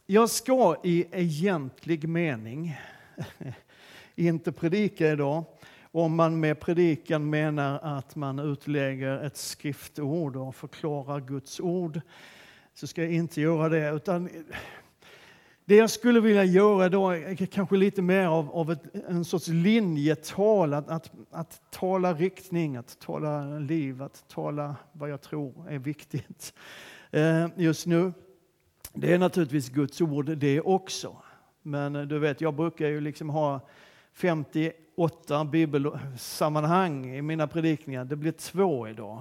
Jag ska i egentlig mening inte predika idag. Om man med predikan menar att man utlägger ett skriftord och förklarar Guds ord, så ska jag inte göra det. Utan det jag skulle vilja göra då är kanske lite mer av en sorts linjetal. Att tala riktning, att tala liv, att tala vad jag tror är viktigt just nu. Det är naturligtvis Guds ord det också. Men du vet, jag brukar ju liksom ha 58 bibelsammanhang i mina predikningar. Det blir 2 idag.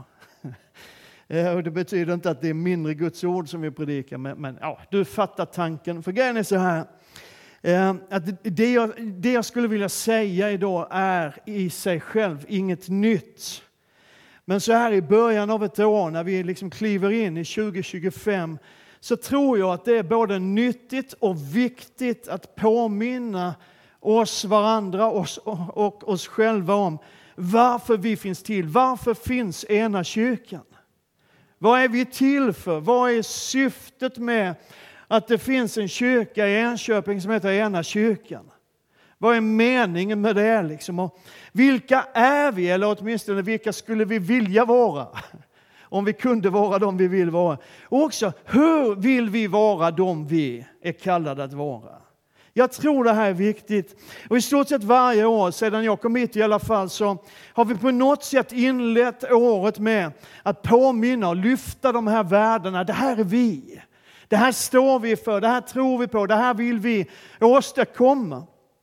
Och det betyder inte att det är mindre Guds ord som vi predikar. Men ja, du fattar tanken. För grejen är så här. Att det jag skulle vilja säga idag är i sig själv inget nytt. Men så här i början av ett år, när vi liksom kliver in i 2025, så tror jag att det är både nyttigt och viktigt att påminna oss varandra och oss själva om varför vi finns till. Varför finns ena kyrkan? Vad är vi till för? Vad är syftet med att det finns en kyrka i Enköping som heter Ena kyrkan? Vad är meningen med det liksom? Och vilka är vi? Eller åtminstone vilka skulle vi vilja vara? Om vi kunde vara de vi vill vara. Och också, hur vill vi vara de vi är kallade att vara? Jag tror det här är viktigt. Och i stort sett varje år, sedan jag kom hit i alla fall, så har vi på något sätt inlett året med att påminna och lyfta de här värdena. Det här är vi. Det här står vi för. Det här tror vi på. Det här vill vi åstadkomma.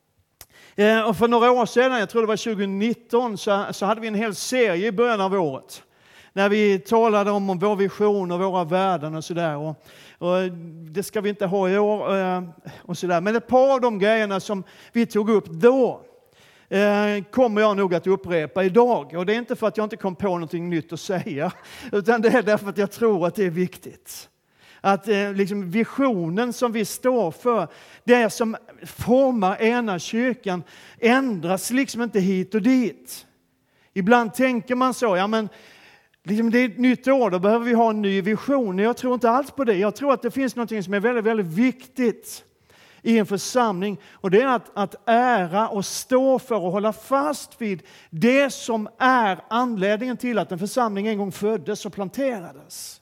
Och för några år sedan, jag tror det var 2019, så hade vi en hel serie i början av året. När vi talade om vår vision och våra värden och sådär. Och det ska vi inte ha i år och sådär. Men ett par av de grejerna som vi tog upp då kommer jag nog att upprepa idag. Och det är inte för att jag inte kom på någonting nytt att säga. Utan det är därför att jag tror att det är viktigt. Att liksom visionen som vi står för, det som formar ena kyrkan, ändras liksom inte hit och dit. Ibland tänker man så, ja men liksom det är ett nytt år, då behöver vi ha en ny vision. Jag tror inte alls på det. Jag tror att det finns något som är väldigt, väldigt viktigt i en församling. Och det är att ära och stå för och hålla fast vid det som är anledningen till att en församling en gång föddes och planterades.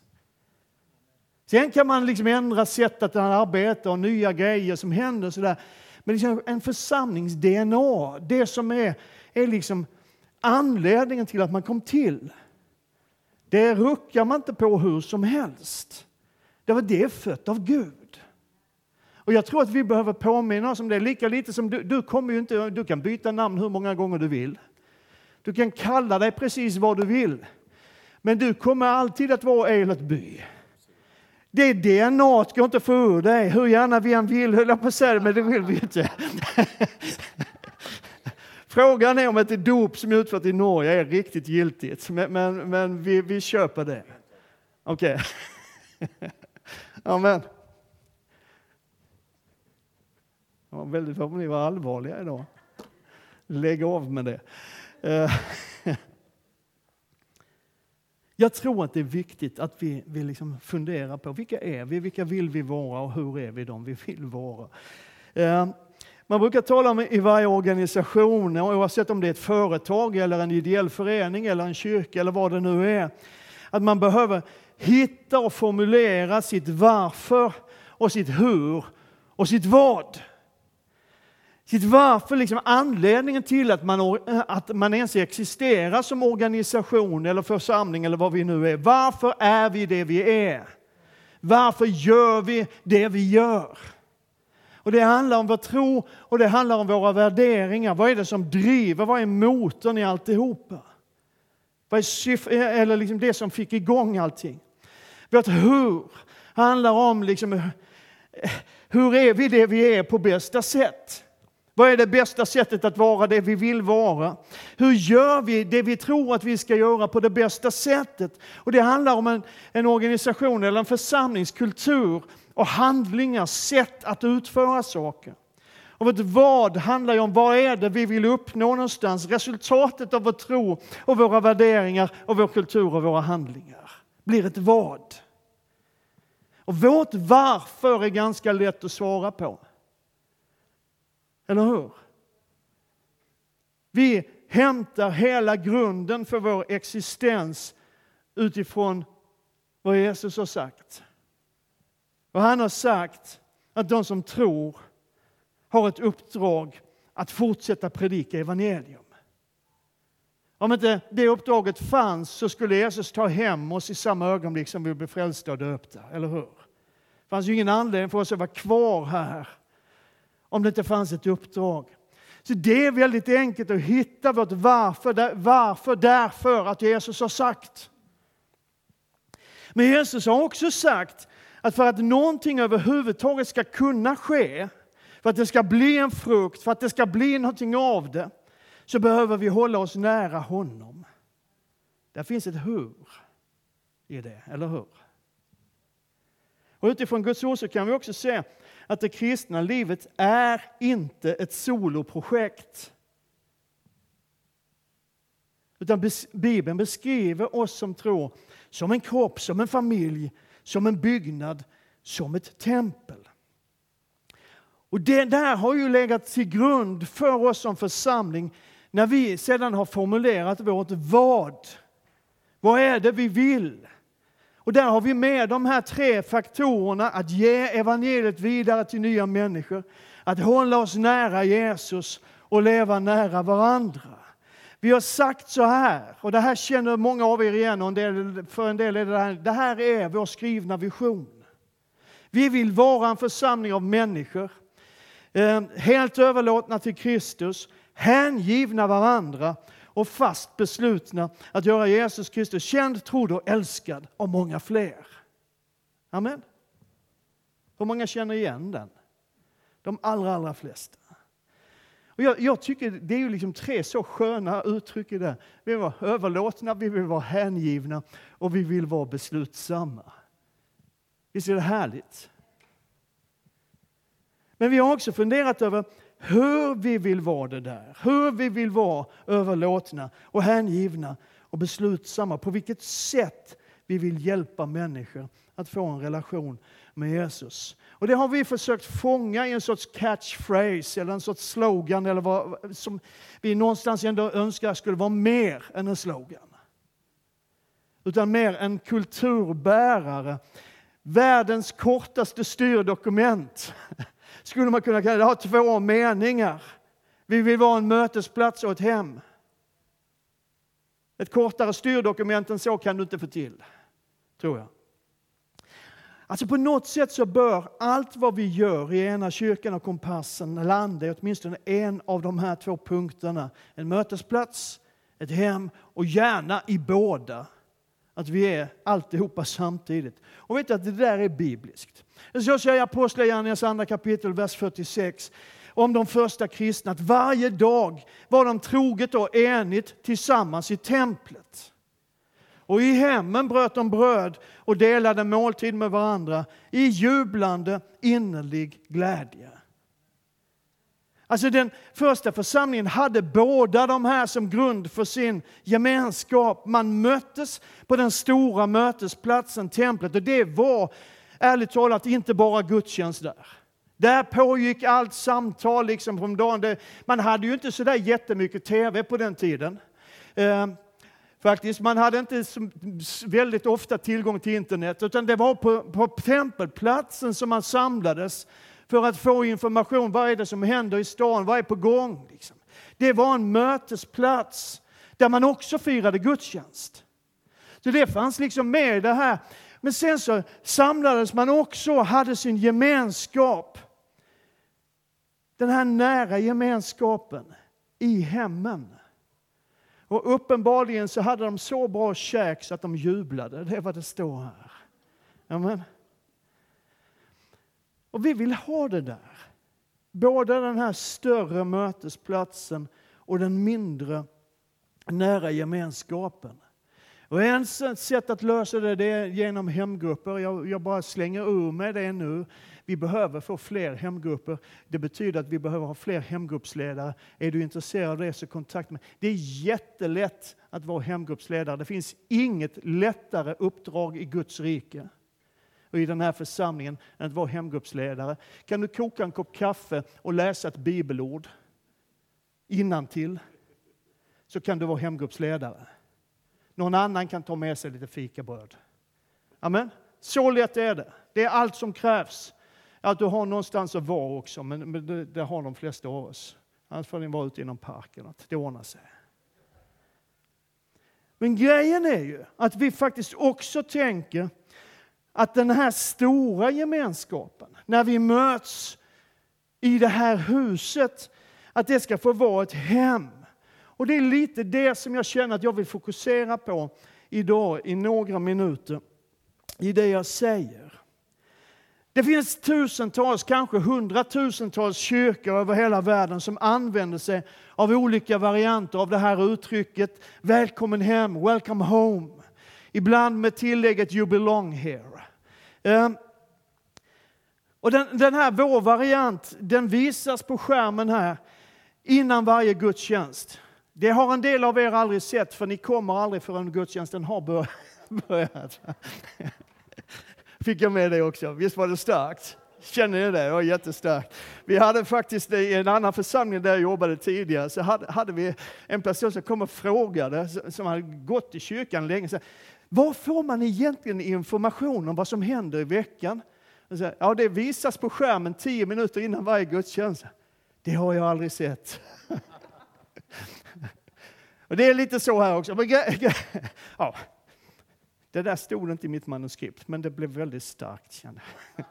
Sen kan man liksom ändra sättet att arbeta och nya grejer som händer och sådär. Men liksom en församlings-DNA, det som är liksom anledningen till att man kom till. Det ruckar man inte på hur som helst. Det är fött av Gud. Och jag tror att vi behöver påminna oss om det. Lika lite som du kan byta namn hur många gånger du vill. Du kan kalla dig precis vad du vill. Men du kommer alltid att vara Eilert By. Det DNA går inte för ur dig. Hur gärna vi än vill, höll jag på att säga, men det vill vi inte. Frågan är om ett dop som är utfört i Norge är riktigt giltigt. Men vi köper det. Okej. Amen. Ja, väldigt vad ni var allvarliga idag. Lägg av med det. Jag tror att det är viktigt att vi liksom funderar på vilka är vi, vilka vill vi vara och hur är vi de vi vill vara. Man brukar tala om i varje organisation, oavsett om det är ett företag eller en ideell förening eller en kyrka eller vad det nu är, att man behöver hitta och formulera sitt varför och sitt hur och sitt vad. Sitt varför, liksom anledningen till att man ens existerar som organisation eller församling eller vad vi nu är. Varför är vi det vi är? Varför gör vi det vi gör? Och det handlar om vår tro och det handlar om våra värderingar. Vad är det som driver? Vad är motorn i alltihopa? Vad är eller liksom det som fick igång allting? Vårt hur handlar om liksom, hur är vi det vi är på bästa sätt? Vad är det bästa sättet att vara det vi vill vara? Hur gör vi det vi tror att vi ska göra på det bästa sättet? Och det handlar om en organisation eller en församlingskultur och handlingar, sätt att utföra saker. Och ett vad handlar ju om vad är det vi vill uppnå någonstans. Resultatet av vår tro och våra värderingar och vår kultur och våra handlingar blir ett vad. Och vårt varför är ganska lätt att svara på. Eller hur? Vi hämtar hela grunden för vår existens utifrån vad Jesus har sagt. Och han har sagt att de som tror har ett uppdrag att fortsätta predika evangelium. Om inte det uppdraget fanns så skulle Jesus ta hem oss i samma ögonblick som vi blev frälsta och döpta, eller hur? Det fanns ju ingen anledning för oss att vara kvar här om det inte fanns ett uppdrag. Så det är väldigt enkelt att hitta vårt varför därför att Jesus har sagt. Men Jesus har också sagt att för att någonting överhuvudtaget ska kunna ske, för att det ska bli en frukt, för att det ska bli någonting av det, så behöver vi hålla oss nära honom. Där finns ett hur i det, eller hur? Och utifrån Guds ord så kan vi också se att det kristna livet är inte ett soloprojekt. Utan Bibeln beskriver oss som tror som en kropp, som en familj, som en byggnad, som ett tempel. Och det där har ju legat till grund för oss som församling när vi sedan har formulerat vårt vad. Vad är det vi vill? Och där har vi med de här 3 faktorerna: att ge evangeliet vidare till nya människor, att hålla oss nära Jesus och leva nära varandra. Vi har sagt så här, och det här känner många av er igen, och för en del är det här är vår skrivna vision. Vi vill vara en församling av människor, helt överlåtna till Kristus, hängivna varandra och fast beslutna att göra Jesus Kristus känd, trodd och älskad av många fler. Amen. Hur många känner igen den? De allra flesta. Och jag tycker det är ju liksom 3 så sköna uttryck i det. Vi vill vara överlåtna, vi vill vara hängivna och vi vill vara beslutsamma. Visst är det härligt? Men vi har också funderat över hur vi vill vara det där. Hur vi vill vara överlåtna och hängivna och beslutsamma. På vilket sätt vi vill hjälpa människor att få en relation med Jesus. Och det har vi försökt fånga i en sorts catchphrase eller en sorts slogan, eller vad som vi någonstans ändå önskar skulle vara mer än en slogan. Utan mer en kulturbärare. Världens kortaste styrdokument skulle man kunna kalla det. Det har 2 meningar. Vi vill vara en mötesplats och ett hem. Ett kortare styrdokument än så kan du inte få till, tror jag. Alltså på något sätt så bör allt vad vi gör i ena kyrkan och kompassen landa i åtminstone en av de här 2 punkterna. En mötesplats, ett hem och gärna i båda. Att vi är alltihopa samtidigt. Och vet att det där är bibliskt. Så säger Apostlagärningarnas 2 kapitel, vers 46. Om de första kristna, att varje dag var de troget och enigt tillsammans i templet. Och i hemmen bröt de bröd och delade måltid med varandra i jublande innerlig glädje. Alltså den första församlingen hade båda de här som grund för sin gemenskap. Man möttes på den stora mötesplatsen, templet. Och det var ärligt talat inte bara gudstjänst där. Där pågick allt samtal liksom från dagen. Man hade ju inte så där jättemycket tv på den tiden. Faktiskt, man hade inte väldigt ofta tillgång till internet. Utan det var på tempelplatsen som man samlades för att få information. Vad är det som händer i stan? Vad är på gång? Liksom. Det var en mötesplats där man också firade gudstjänst. Så det fanns liksom med i det här. Men sen så samlades man också och hade sin gemenskap. Den här nära gemenskapen i hemmen. Och uppenbarligen så hade de så bra käk så att de jublade. Det är vad det står här. Amen. Och vi vill ha det där. Både den här större mötesplatsen och den mindre nära gemenskapen. Och en sätt att lösa det är genom hemgrupper. Jag bara slänger ur med det nu. Vi behöver få fler hemgrupper. Det betyder att vi behöver ha fler hemgruppsledare. Är du intresserad av det så kontakt med. Det är jättelätt att vara hemgruppsledare. Det finns inget lättare uppdrag i Guds rike. och i den här församlingen än att vara hemgruppsledare? Kan du koka en kopp kaffe och läsa ett bibelord innantill, så kan du vara hemgruppsledare. Någon annan kan ta med sig lite fikabröd. Amen. Så lätt är det. Det är allt som krävs. Att du har någonstans att vara också, men det har de flesta av oss. Annars får ni vara ute i någon park eller något. Det ordnar sig. Men grejen är ju att vi faktiskt också tänker att den här stora gemenskapen, när vi möts i det här huset, att det ska få vara ett hem. Och det är lite det som jag känner att jag vill fokusera på idag i några minuter i det jag säger. Det finns tusentals, kanske 100,000-tals kyrkor över hela världen som använder sig av olika varianter av det här uttrycket. Välkommen hem, welcome home. Ibland med tillägget you belong here. Och den här vår variant, den visas på skärmen här innan varje gudstjänst. Det har en del av er aldrig sett, för ni kommer aldrig förrän gudstjänsten har börjat. Fick jag med det också. Visst var det starkt? Känner ni det? Det var jättestarkt. Vi hade faktiskt i en annan församling där jag jobbade tidigare, så hade vi en person som kom och frågade, som hade gått i kyrkan länge. Så, var får man egentligen information om vad som händer i veckan? Så, ja, det visas på skärmen 10 minuter innan varje gudstjänst. Det har jag aldrig sett. Och det är lite så här också. Ja. Det där stod inte i mitt manuskript, men det blev väldigt starkt, kände jag.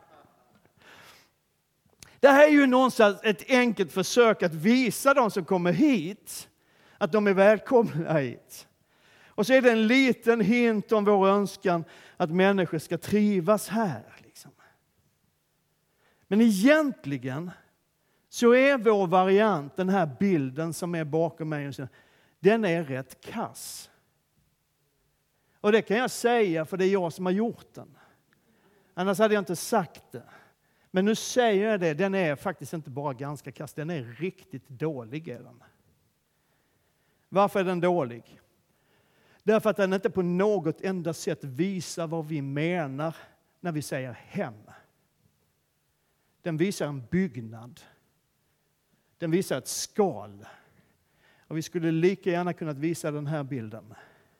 Det här är ju någonstans ett enkelt försök att visa de som kommer hit att de är välkomna hit. Och så är det en liten hint om vår önskan att människor ska trivas här. Liksom. Men egentligen så är vår variant, den här bilden som är bakom mig, den är rätt kass. Och det kan jag säga, för det är jag som har gjort den. Annars hade jag inte sagt det. Men nu säger jag det, den är faktiskt inte bara ganska kass, den är riktigt dålig. Är den. Varför är den dålig? Därför att den inte på något enda sätt visar vad vi menar när vi säger hem. Den visar en byggnad. Den visar ett skal. Och vi skulle lika gärna kunnat visa den här bilden.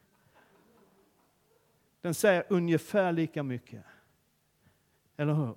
Den säger ungefär lika mycket. Eller hur?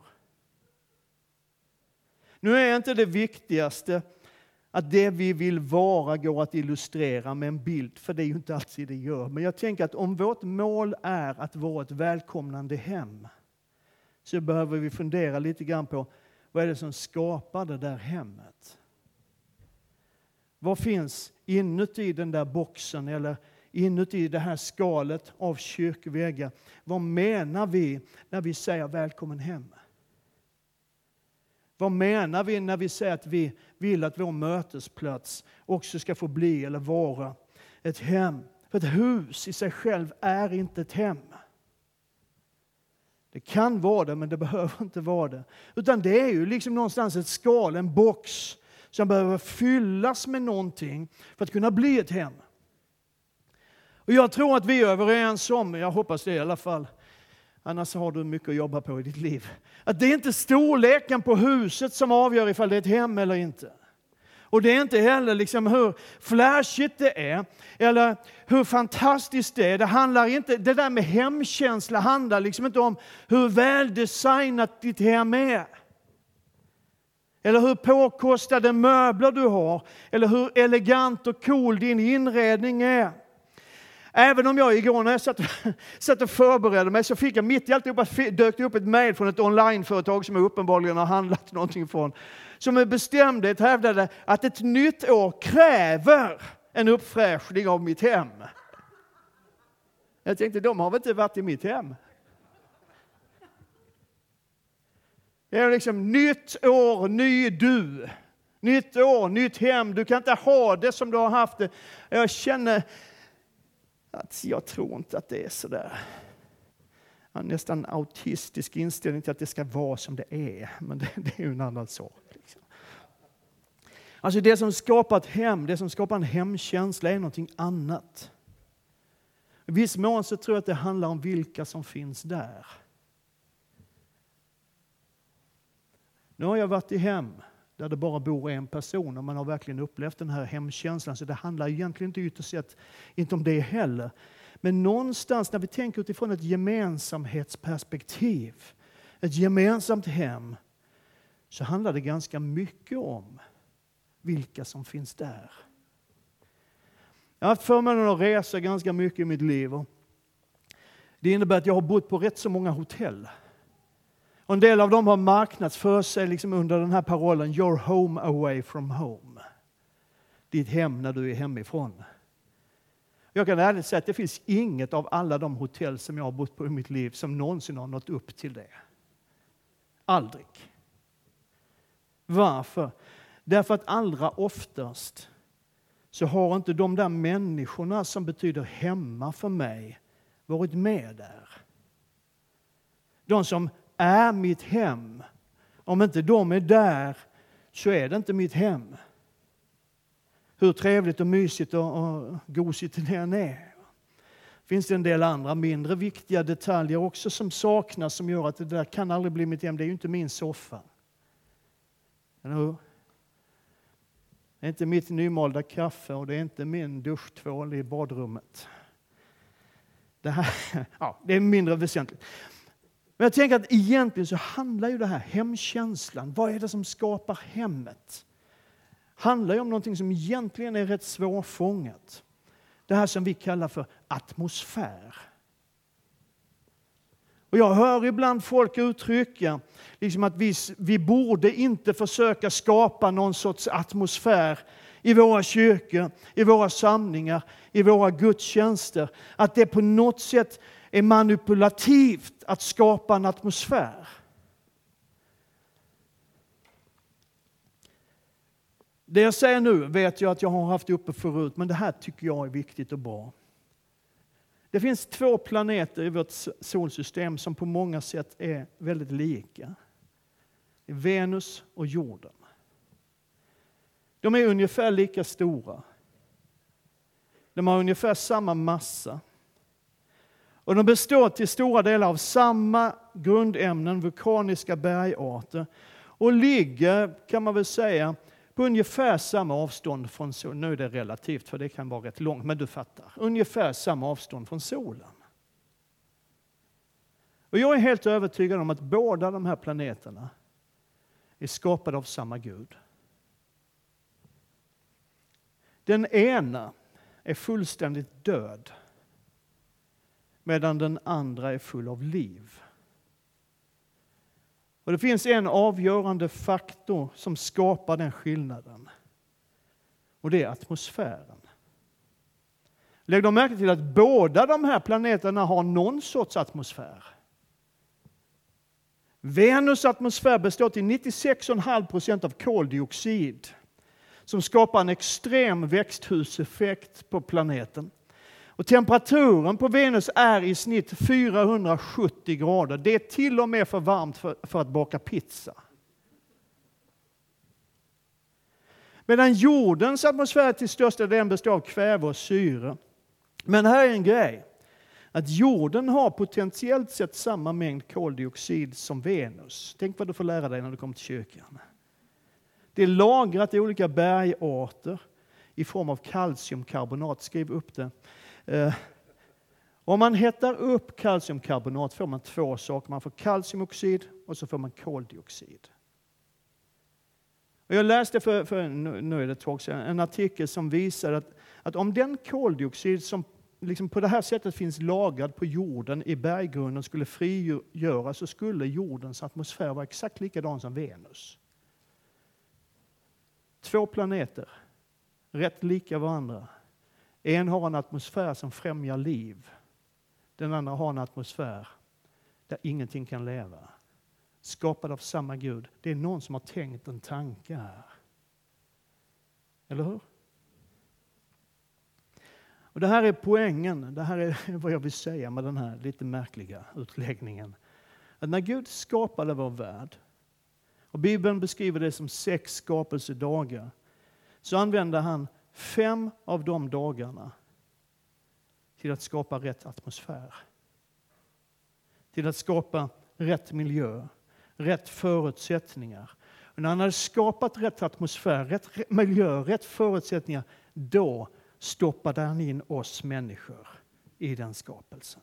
Nu är inte det viktigaste att det vi vill vara går att illustrera med en bild. För det är ju inte alltid det gör. Men jag tänker att om vårt mål är att vara ett välkomnande hem, så behöver vi fundera lite grann på vad är det som skapar det där hemmet. Vad finns inuti den där boxen eller inuti det här skalet av kyrkväggar? Vad menar vi när vi säger välkommen hem? Vad menar vi när vi säger att vi vill att vår mötesplats också ska få bli eller vara ett hem? För ett hus i sig själv är inte ett hem. Det kan vara det, men det behöver inte vara det. Utan det är ju liksom någonstans ett skal, en box som behöver fyllas med någonting för att kunna bli ett hem. Och jag tror att vi är överens om, jag hoppas det i alla fall, annars har du mycket att jobba på i ditt liv, att det är inte storleken på huset som avgör ifall det är ett hem eller inte. Och det är inte heller liksom hur flashigt det är eller hur fantastiskt det är. Det handlar inte, det där med hemkänsla handlar liksom inte om hur väldesignat ditt hem är. Eller hur påkostade möbler du har. Eller hur elegant och cool din inredning är. Även om jag igår när jag satt och förberedde mig, så fick jag mitt i alltihopa dök det upp ett mejl från ett onlineföretag som jag uppenbarligen har handlat någonting från. Som med bestämdhet hävdade att ett nytt år kräver en uppfräschning av mitt hem. Jag tänkte, de har väl inte varit i mitt hem? Det är liksom nytt år, ny du. Nytt år, nytt hem. Du kan inte ha det som du har haft det. Jag känner att jag tror inte att det är så där. Jag har nästan autistisk inställning till att det ska vara som det är. Men det är ju en annan sak. Liksom. Alltså det som skapar ett hem, det som skapar en hemkänsla är någonting annat. I viss mån så tror jag att det handlar om vilka som finns där. Nu har jag varit i hem där det bara bor en person och man har verkligen upplevt den här hemkänslan. Så det handlar egentligen inte ytterst sett inte om det heller. Men någonstans när vi tänker utifrån ett gemensamhetsperspektiv, ett gemensamt hem, så handlar det ganska mycket om vilka som finns där. Jag har haft förmånen att resa ganska mycket i mitt liv. Det innebär att jag har bott på rätt så många hotell. Och en del av dem har marknadsför sig liksom under den här parollen Your home away from home. Ditt hem när du är hemifrån. Jag kan ärligt säga att det finns inget av alla de hotell som jag har bott på i mitt liv som någonsin har nått upp till det. Aldrig. Varför? Därför att allra oftast så har inte de där människorna som betyder hemma för mig varit med där. De som är mitt hem, om inte de är där så är det inte mitt hem. Hur trevligt och mysigt och gosigt det än är. Finns det en del andra mindre viktiga detaljer också som saknas som gör att det där kan aldrig bli mitt hem. Det är ju inte min soffa. Eller hur? Det är inte mitt nymalda kaffe och det är inte min duschtvål i badrummet. Det är mindre väsentligt. Men jag tänker att egentligen så handlar ju det här hemkänslan. Vad är det som skapar hemmet? Handlar ju om någonting som egentligen är rätt svårfångat. Det här som vi kallar för atmosfär. Och jag hör ibland folk uttrycka liksom att vi borde inte försöka skapa någon sorts atmosfär i våra kyrkor, i våra samlingar, i våra gudstjänster. Att det på något sätt är manipulativt att skapa en atmosfär. Det jag säger nu vet jag att jag har haft uppe förut, men det här tycker jag är viktigt och bra. Det finns 2 planeter i vårt solsystem som på många sätt är väldigt lika. Det är Venus och jorden. De är ungefär lika stora. De har ungefär samma massa. Och de består till stora delar av samma grundämnen, vulkaniska bergarter. Och ligger, kan man väl säga, på ungefär samma avstånd från solen. Nu är det relativt för det kan vara rätt långt, men du fattar. Ungefär samma avstånd från solen. Och jag är helt övertygad om att båda de här planeterna är skapade av samma Gud. Den ena är fullständigt död, medan den andra är full av liv. Och det finns en avgörande faktor som skapar den skillnaden. Och det är atmosfären. Lägg då märke till att båda de här planeterna har någon sorts atmosfär. Venus atmosfär består till 96,5% av koldioxid som skapar en extrem växthuseffekt på planeten. Och temperaturen på Venus är i snitt 470 grader. Det är till och med för varmt för att baka pizza. Medan jordens atmosfär till största delen består av kväve och syre. Men här är en grej. Att jorden har potentiellt sett samma mängd koldioxid som Venus. Tänk vad du får lära dig när du kommer till kyrkan. Det är lagrat i olika bergarter i form av kalciumkarbonat. Skriv upp det. Om man hettar upp kalciumkarbonat får man 2 saker. Man får kalciumoxid och så får man koldioxid. Och jag läste för nu är det ett tag sedan en artikel som visar att om den koldioxid som liksom på det här sättet finns lagrad på jorden i berggrunden skulle frigöras så skulle jordens atmosfär vara exakt likadan som Venus. 2 planeter, rätt lika varandra. En har en atmosfär som främjar liv. Den andra har en atmosfär där ingenting kan leva. Skapad av samma Gud. Det är någon som har tänkt en tanke här. Eller hur? Och det här är poängen. Det här är vad jag vill säga med den här lite märkliga utläggningen. Att när Gud skapade vår värld, och Bibeln beskriver det som 6 skapelsedagar, så använder han 5 av de dagarna till att skapa rätt atmosfär. Till att skapa rätt miljö, rätt förutsättningar. Och när han hade skapat rätt atmosfär, rätt miljö, rätt förutsättningar, då stoppade han in oss människor i den skapelsen.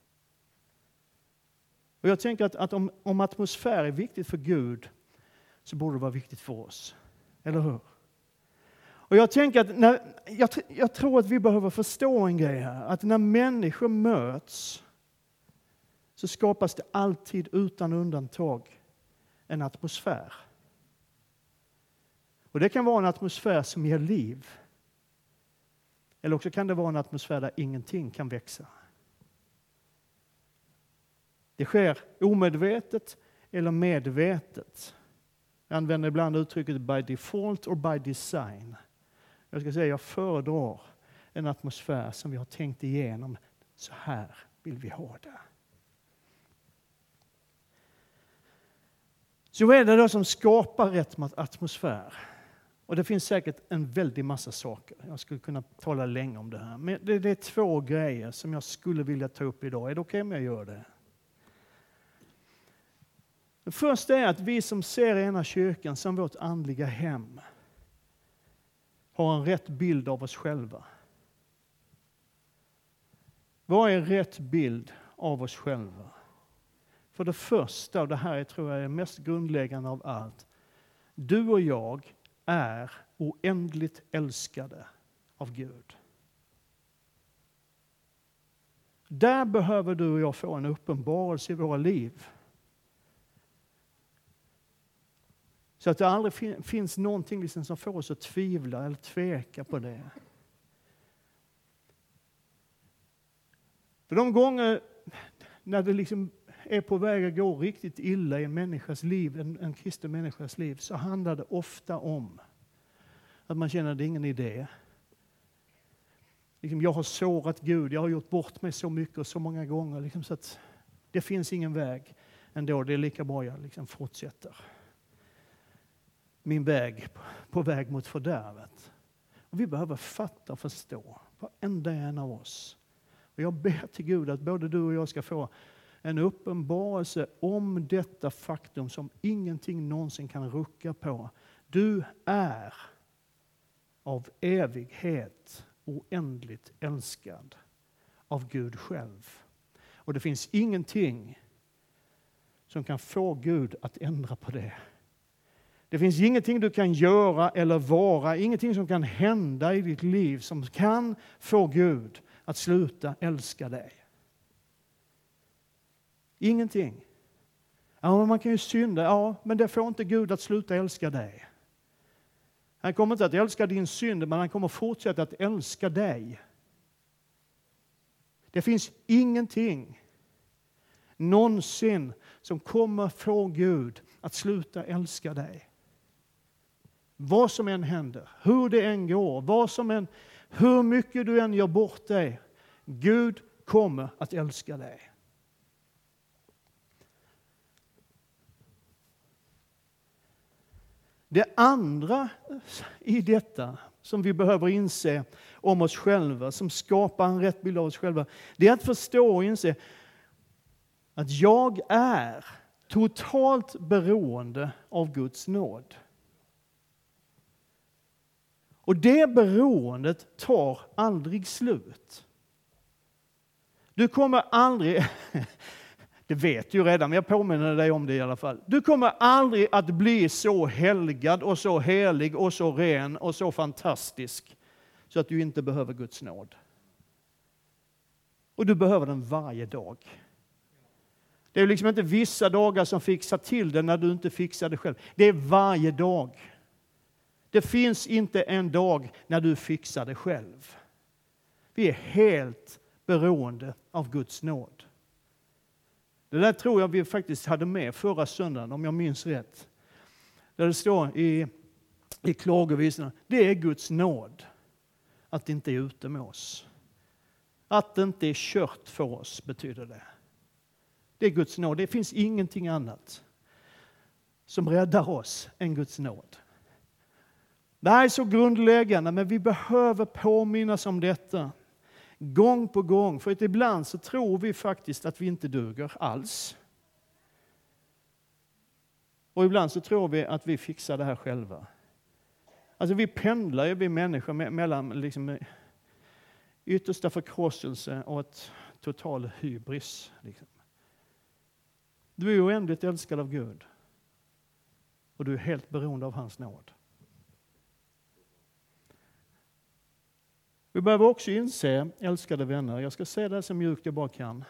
Och jag tänker att om atmosfär är viktigt för Gud så borde det vara viktigt för oss. Eller hur? Och jag tänker att jag tror att vi behöver förstå en grej här. Att när människor möts så skapas det alltid utan undantag en atmosfär. Och det kan vara en atmosfär som ger liv. Eller också kan det vara en atmosfär där ingenting kan växa. Det sker omedvetet eller medvetet. Jag använder ibland uttrycket by default or by design. Jag ska säga jag föredrar en atmosfär som vi har tänkt igenom. Så här vill vi ha det. Så vad är det då som skapar rätt atmosfär? Och det finns säkert en väldig massa saker. Jag skulle kunna tala länge om det här. Men det är 2 grejer som jag skulle vilja ta upp idag. Är det okej om jag gör det? Det första är att vi som ser ena kyrkan som vårt andliga hem har en rätt bild av oss själva. Vad är rätt bild av oss själva? För det första, och det här tror jag är mest grundläggande av allt. Du och jag är oändligt älskade av Gud. Där behöver du och jag få en uppenbarelse i våra liv. Så att det aldrig finns någonting liksom som får oss att tvivla eller tveka på det. För de gånger när det liksom är på väg att gå riktigt illa i en människas liv, en kristen människas liv, så handlar det ofta om att man känner att det är ingen idé. Liksom, jag har sårat Gud, jag har gjort bort mig så mycket och så många gånger. Liksom, så att det finns ingen väg ändå, det är lika bra jag liksom fortsätter. Min väg på väg mot fördärvet. Och vi behöver fatta och förstå, varenda en av oss. Och jag ber till Gud att både du och jag ska få en uppenbarelse om detta faktum som ingenting någonsin kan rucka på. Du är av evighet oändligt älskad av Gud själv. Och det finns ingenting som kan få Gud att ändra på det. Det finns ingenting du kan göra eller vara, ingenting som kan hända i ditt liv som kan få Gud att sluta älska dig. Ingenting. Ja, men man kan ju synda. Ja, men det får inte Gud att sluta älska dig. Han kommer inte att älska din synd, men han kommer fortsätta att älska dig. Det finns ingenting någonsin som kommer få Gud att sluta älska dig. Vad som än händer, hur det än går, hur mycket du än gör bort dig, Gud kommer att älska dig. Det andra i detta som vi behöver inse om oss själva, som skapar en rätt bild av oss själva, det är att förstå och inse att jag är totalt beroende av Guds nåd. Och det beroendet tar aldrig slut. Du kommer aldrig, det vet du redan, men jag påminner dig om det i alla fall. Du kommer aldrig att bli så helgad och så helig och så ren och så fantastisk så att du inte behöver Guds nåd. Och du behöver den varje dag. Det är liksom inte vissa dagar som fixar till det när du inte fixar det själv. Det är varje dag. Det finns inte en dag när du fixar det själv. Vi är helt beroende av Guds nåd. Det där tror jag vi faktiskt hade med förra söndagen, om jag minns rätt. Där det står i klagovisorna, det är Guds nåd att det inte är ute med oss. Att det inte är kört för oss betyder det. Det är Guds nåd. Det finns ingenting annat som räddar oss än Guds nåd. Det här är så grundläggande, men vi behöver påminnas om detta gång på gång. För att ibland så tror vi faktiskt att vi inte duger alls. Och ibland så tror vi att vi fixar det här själva. Alltså vi pendlar ju, vi människor, mellan liksom yttersta förkrosselse och ett total hybris. Liksom. Du är ju oändligt älskad av Gud. Och du är helt beroende av hans nåd. Vi behöver också inse, älskade vänner, jag ska säga det så mjukt jag bara kan.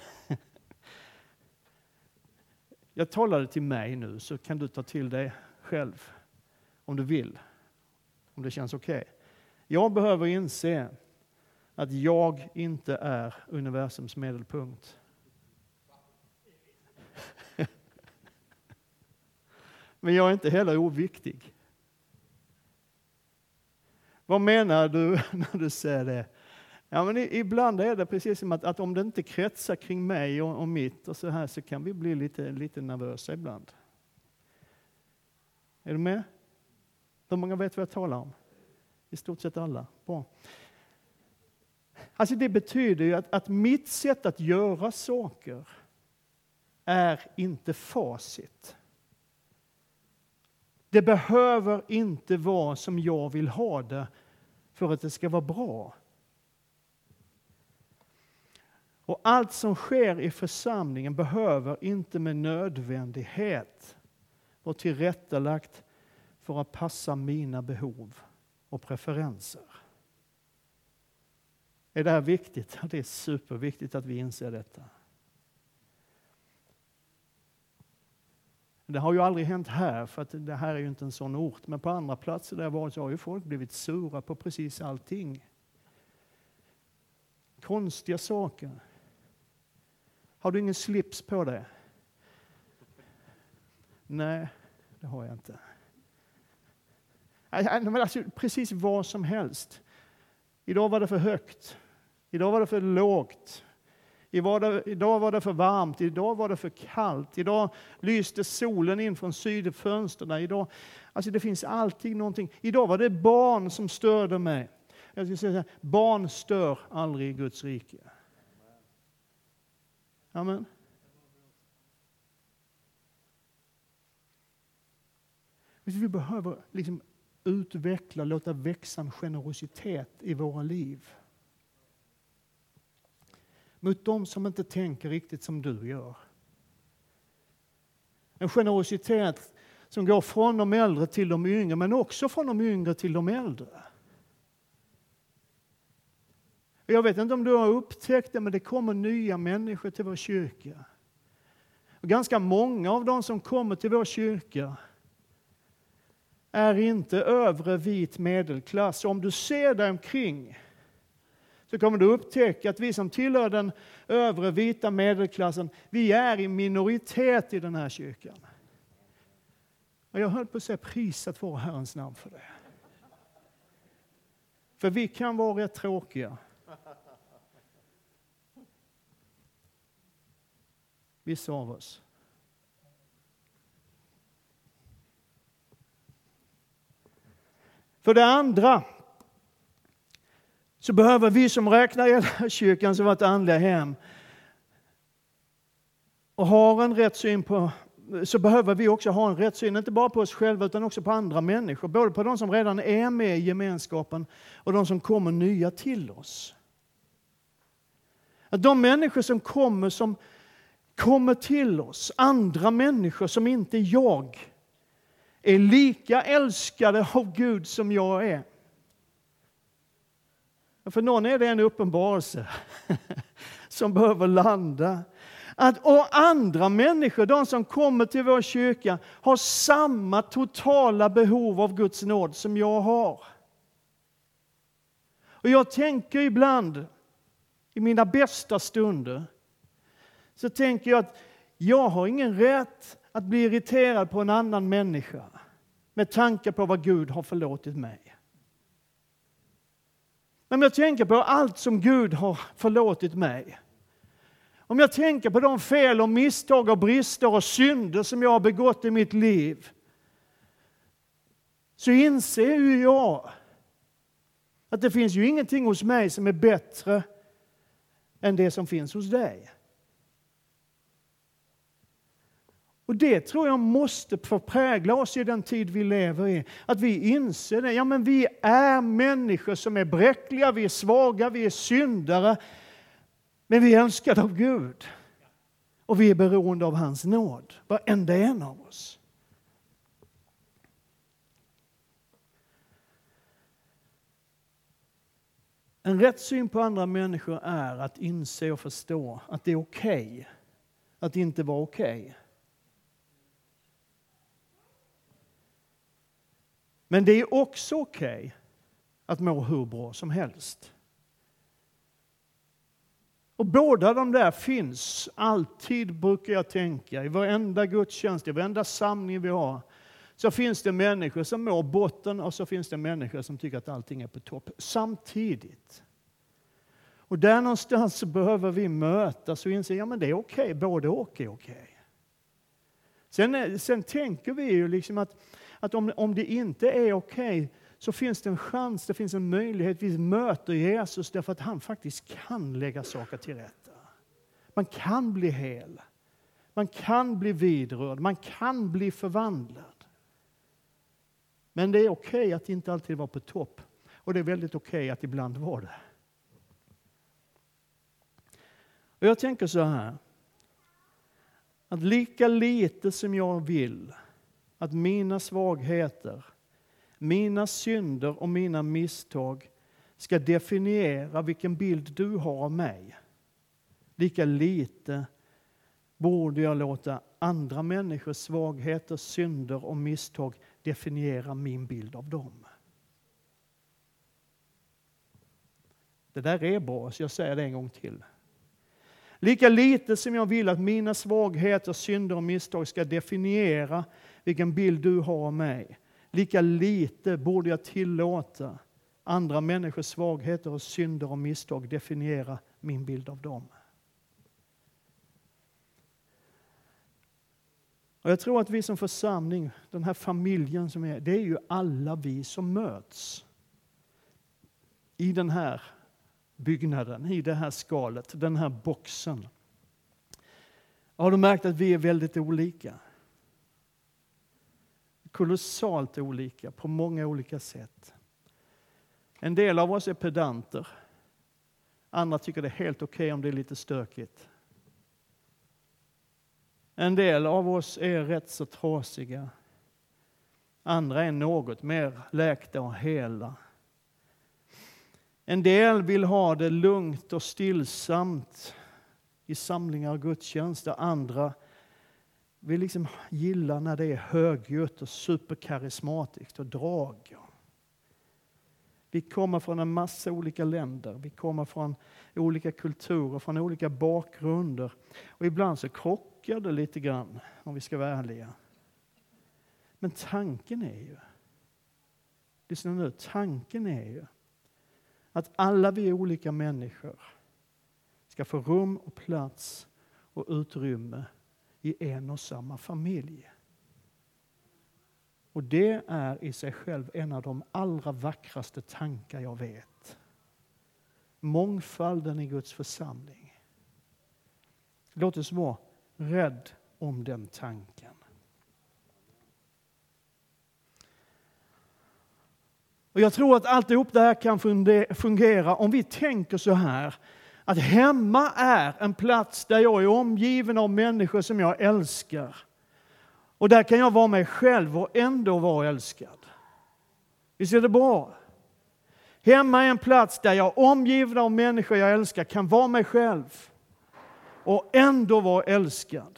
Jag talade till mig nu, så kan du ta till dig själv om du vill. Om det känns okej. Jag behöver inse att jag inte är universums medelpunkt. Men jag är inte heller oviktig. Vad menar du när du säger det? Ja, men ibland är det precis som att om det inte kretsar kring mig och mitt och så här, så kan vi bli lite nervösa ibland. Är du med? Hur många vet vad jag talar om? I stort sett alla. Bra. Alltså det betyder ju att mitt sätt att göra saker är inte facit. Det behöver inte vara som jag vill ha det för att det ska vara bra. Och allt som sker i församlingen behöver inte med nödvändighet vara tillrättalagt för att passa mina behov och preferenser. Är det här viktigt? Det är superviktigt att vi inser detta. Det har ju aldrig hänt här, för att det här är ju inte en sån ort. Men på andra platser där jag varit så har ju folk blivit sura på precis allting. Konstiga saker. Har du ingen slips på dig? Nej, det har jag inte. Alltså, precis vad som helst. Idag var det för högt. Idag var det för lågt. Idag var det för varmt. Idag var det för kallt. Idag lyste solen in från sydfönsterna. Idag, alltså det finns alltid någonting. Idag var det barn som störde mig. Jag ska säga så här, barn stör aldrig i Guds rike. Amen. Vi behöver liksom utveckla, låta växa en generositet i våra liv. Mot de som inte tänker riktigt som du gör. En generositet som går från de äldre till de yngre, men också från de yngre till de äldre. Jag vet inte om du har upptäckt det, men det kommer nya människor till vår kyrka. Och ganska många av de som kommer till vår kyrka är inte övre vit medelklass. Om du ser dig omkring så kommer du upptäcka att vi som tillhör den övre vita medelklassen, vi är i minoritet i den här kyrkan. Och jag höll på att säga prisat vår Herrens namn för det. För vi kan vara rätt tråkiga. Vissa av oss. För det andra så behöver vi som räknar hela kyrkan som vårt andliga hem och har en rätt syn på, så behöver vi också ha en rätt syn, inte bara på oss själva utan också på andra människor. Både på de som redan är med i gemenskapen och de som kommer nya till oss. Att de människor som kommer till oss, andra människor som inte jag, är lika älskade av Gud som jag är. För någon är det en uppenbarelse som behöver landa. Och andra människor, de som kommer till vår kyrka, har samma totala behov av Guds nåd som jag har. Och jag tänker ibland, i mina bästa stunder, så tänker jag att jag har ingen rätt att bli irriterad på en annan människa med tanke på vad Gud har förlåtit mig. Men om jag tänker på allt som Gud har förlåtit mig, om jag tänker på de fel och misstag och brister och synder som jag har begått i mitt liv, så inser ju jag att det finns ju ingenting hos mig som är bättre än det som finns hos dig. Och det tror jag måste få prägla oss i den tid vi lever i. Att vi inser det. Ja, men vi är människor som är bräckliga, vi är svaga, vi är syndare. Men vi är älskade av Gud. Och vi är beroende av hans nåd. Varenda en av oss. En rätt syn på andra människor är att inse och förstå att det är okej att inte vara okej. Men det är också okej att må hur bra som helst. Och båda de där finns alltid, brukar jag tänka. I varenda gudstjänst, i varenda samling vi har, så finns det människor som mår botten och så finns det människor som tycker att allting är på topp samtidigt. Och där någonstans så behöver vi mötas och inse, ja men det är okej, både och är okej. Sen tänker vi ju liksom att om det inte är okej, så finns det en chans, det finns en möjlighet. Vi möter Jesus därför att han faktiskt kan lägga saker till rätta. Man kan bli hel. Man kan bli vidrörd. Man kan bli förvandlad. Men det är okej att inte alltid vara på topp. Och det är väldigt okej att ibland vara det. Och jag tänker så här. Att lika lite som jag vill att mina svagheter, mina synder och mina misstag ska definiera vilken bild du har av mig. Lika lite borde jag låta andra människors svagheter, synder och misstag definiera min bild av dem. Det där är bra, så jag säger det en gång till. Lika lite som jag vill att mina svagheter, synder och misstag ska definiera vilken bild du har av mig. Lika lite borde jag tillåta andra människors svagheter och synder och misstag definiera min bild av dem. Och jag tror att vi som församling, den här familjen som är, det är ju alla vi som möts i den här byggnaden, i det här skalet, den här boxen. Har du märkt att vi är väldigt olika? Kolossalt olika på många olika sätt. En del av oss är pedanter. Andra tycker det är helt okej om det är lite stökigt. En del av oss är rätt så trasiga. Andra är något mer läkta och hela. En del vill ha det lugnt och stillsamt i samlingar och gudstjänster. Andra vill liksom gilla när det är högljutt och superkarismatiskt och drag. Vi kommer från en massa olika länder. Vi kommer från olika kulturer, från olika bakgrunder. Och ibland så krockar det lite grann, om vi ska vara ärliga. Men tanken är ju, lyssna nu, tanken är ju att alla vi olika människor ska få rum och plats och utrymme i en och samma familj. Och det är i sig själv en av de allra vackraste tankar jag vet. Mångfalden i Guds församling. Låt oss vara rädd om den tanken. Och jag tror att alltihop det här kan fungera om vi tänker så här. Att hemma är en plats där jag är omgiven av människor som jag älskar. Och där kan jag vara mig själv och ändå vara älskad. Visst är det bra? Hemma är en plats där jag omgiven av människor jag älskar kan vara mig själv. Och ändå vara älskad.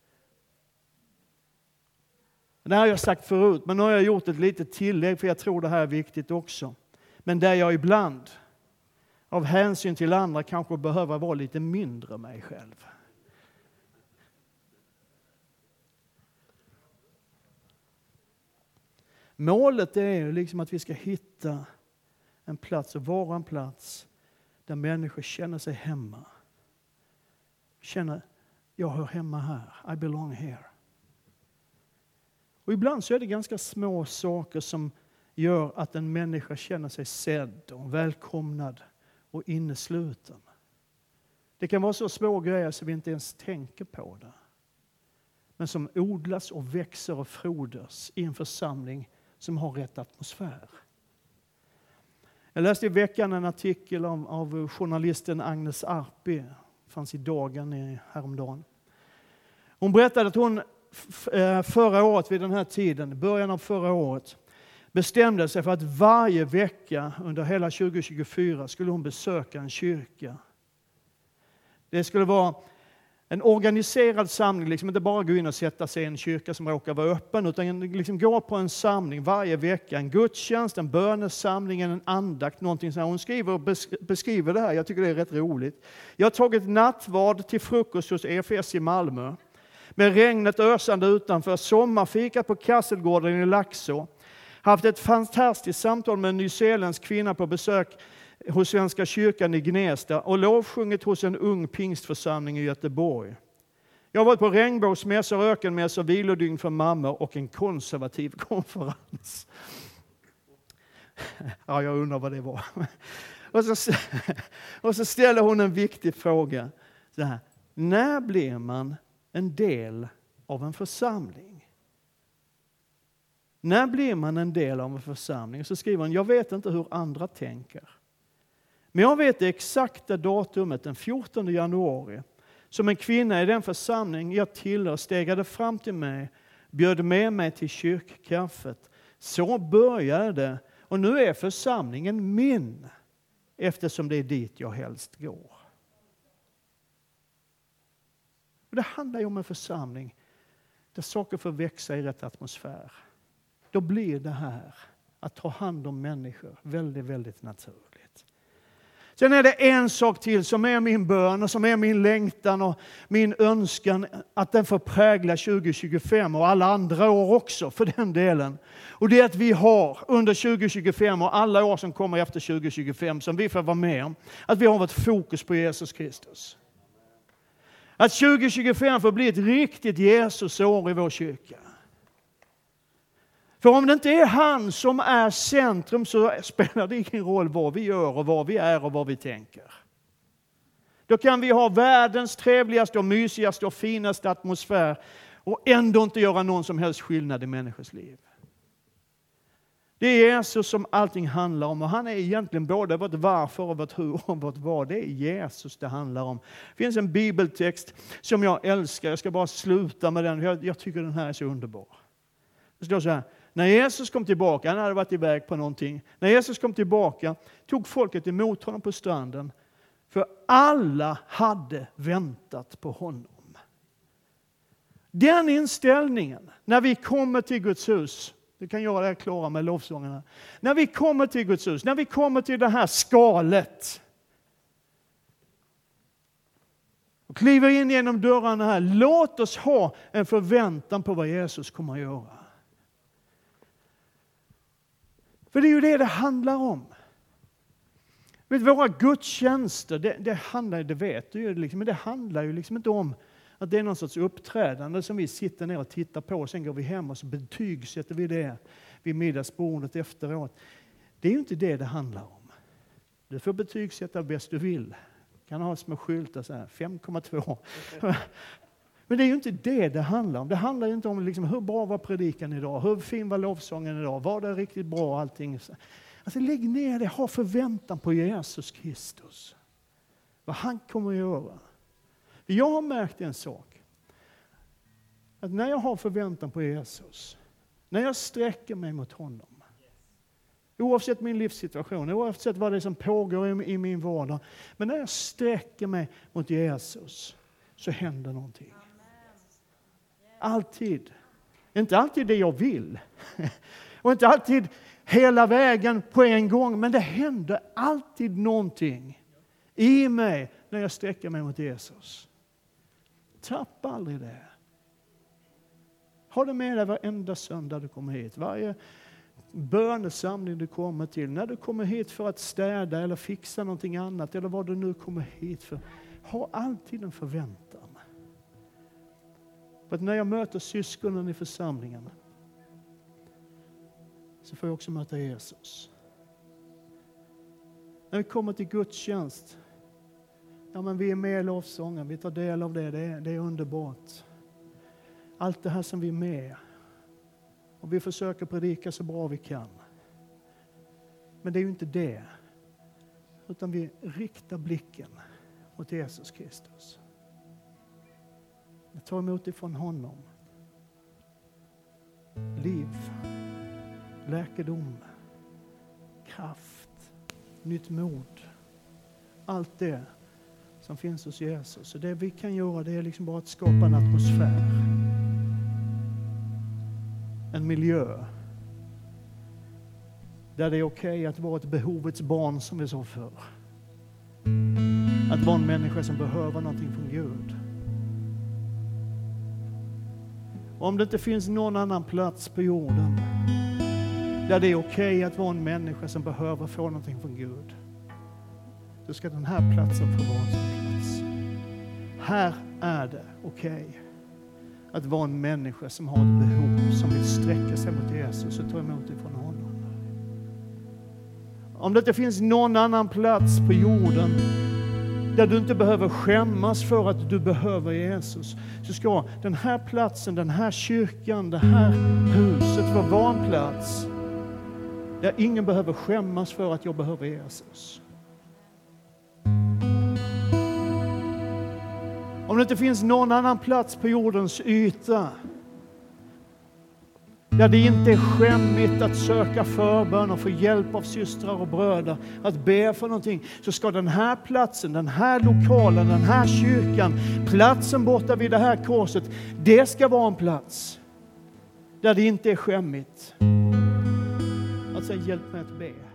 Det här har jag sagt förut, men nu har jag gjort ett litet tillägg för jag tror det här är viktigt också. Men där jag ibland av hänsyn till andra kanske behöver vara lite mindre mig själv. Målet är ju liksom att vi ska hitta en plats och vara en plats där människor känner sig hemma. Känner, jag hör hemma här. I belong here. Och ibland så är det ganska små saker som gör att en människa känner sig sedd och välkomnad och innesluten. Det kan vara så små grejer så vi inte ens tänker på det. men som odlas och växer och frodas i en församling som har rätt atmosfär. Jag läste i veckan en artikel av journalisten Agnes Arpi, fanns i Dagen häromdagen. Hon berättade att hon förra året vid den här tiden, början av förra året, bestämde sig för att varje vecka under hela 2024 skulle hon besöka en kyrka. Det skulle vara en organiserad samling, liksom inte bara gå in och sätta sig i en kyrka som råkar vara öppen, utan liksom gå på en samling varje vecka. En gudstjänst, en bönesamling, en andakt, någonting sånt. Hon skriver och beskriver det här, jag tycker det är rätt roligt. Jag har tagit nattvard till frukost hos EFS i Malmö. Med regnet ösande utanför, sommarfika på Kasselgården i Laxå. Haft ett fantastiskt samtal med en nyzeeländsk kvinna på besök hos Svenska kyrkan i Gnesta och lovsjungit hos en ung pingstförsamling i Göteborg. Jag har varit på regnbågsmässor, ökenmässor, vilodygn för mammor och en konservativ konferens. Ja, jag undrar vad det var. Och så ställer hon en viktig fråga. Så här, när blir man en del av en församling? När blir man en del av en församling? Så skriver hon, jag vet inte hur andra tänker. Men jag vet det exakta datumet, den 14 januari, som en kvinna i den församling jag tillhör stegade fram till mig, bjöd med mig till kyrkkaffet. Så började det, och nu är församlingen min, eftersom det är dit jag helst går. Och det handlar ju om en församling där saker får växa i rätt atmosfär. Då blir det här att ta hand om människor väldigt, väldigt naturligt. Sen är det en sak till som är min bön och som är min längtan och min önskan att den får prägla 2025 och alla andra år också för den delen. Och det är att vi har under 2025 och alla år som kommer efter 2025 som vi får vara med om, att vi har ett fokus på Jesus Kristus. Att 2025 får bli ett riktigt Jesusår i vår kyrka. För om det inte är han som är centrum så spelar det ingen roll vad vi gör och vad vi är och vad vi tänker. Då kan vi ha världens trevligaste och mysigaste och finaste atmosfär och ändå inte göra någon som helst skillnad i människors liv. Det är Jesus som allting handlar om och han är egentligen både vårt varför och vårt hur och vårt vad. Det är Jesus det handlar om. Det finns en bibeltext som jag älskar. Jag ska bara sluta med den. Jag tycker den här är så underbar. Det står så här. När Jesus kom tillbaka, han hade varit iväg på någonting. När Jesus kom tillbaka tog folket emot honom på stranden. För alla hade väntat på honom. Den inställningen, när vi kommer till Guds hus. Du kan göra det klara med lovsångerna. När vi kommer till Guds hus, när vi kommer till det här skalet. Och kliver in genom dörrarna här. Låt oss ha en förväntan på vad Jesus kommer att göra. För det är ju det handlar om. Vet, våra gudstjänster, det handlar, det vet du ju liksom, men det handlar ju liksom inte om att det är någon sorts uppträdande som vi sitter ner och tittar på och sen går vi hem och så betygsätter vi det vid middagsbordet efteråt. Det är ju inte det handlar om. Du får betygsätta bäst du vill. Du kan ha små skyltar så här, 5,2. Men det är ju inte det handlar om. Det handlar ju inte om liksom, hur bra var predikan idag, hur fin var lovsången idag, var det riktigt bra allting. Alltså lägg ner det, ha förväntan på Jesus Kristus. Vad han kommer att göra. Jag har märkt en sak. Att när jag har förväntan på Jesus, när jag sträcker mig mot honom, oavsett min livssituation, oavsett vad det är som pågår i min vardag, men när jag sträcker mig mot Jesus så händer någonting. Alltid. Inte alltid det jag vill. Och inte alltid hela vägen på en gång, men det händer alltid någonting i mig när jag sträcker mig mot Jesus. Tappa aldrig det. Ha det med dig varenda söndag du kommer hit. Varje bönesamling du kommer till. När du kommer hit för att städa eller fixa någonting annat. Eller vad du nu kommer hit för. Ha alltid en förväntan. För att när jag möter syskonen i församlingen. Så får jag också möta Jesus. När vi kommer till gudstjänst. Ja, men vi är med i lovsången. Vi tar del av det. Det är underbart. allt det här som vi är med. Och vi försöker predika så bra vi kan. Men det är ju inte det. Utan vi riktar blicken mot Jesus Kristus. Jag tar emot ifrån honom. Liv, läkedom, kraft, nytt mod. Allt det som finns hos Jesus. Så det vi kan göra, det är liksom bara att skapa en atmosfär. En miljö. Där det är okej att vara ett behovets barn, som vi sa förr. Att vara en människa som behöver någonting från Gud. Om det inte finns någon annan plats på jorden där det är okej att vara en människa som behöver få någonting från Gud, då ska den här platsen få vara en sån plats. Här är det okej att vara en människa som har ett behov, som vill sträcka sig mot Jesus och ta emot ifrån honom. Om det inte finns någon annan plats på jorden där du inte behöver skämmas för att du behöver Jesus, så ska den här platsen, den här kyrkan, det här huset vara en plats där ingen behöver skämmas för att jag behöver Jesus. Om det inte finns någon annan plats på jordens yta där det inte är skämmigt att söka förbön och få hjälp av systrar och bröder att be för någonting, så ska den här platsen, den här lokalen, den här kyrkan, platsen borta vid det här korset, det ska vara en plats där det inte är skämmigt att säga hjälp mig att be.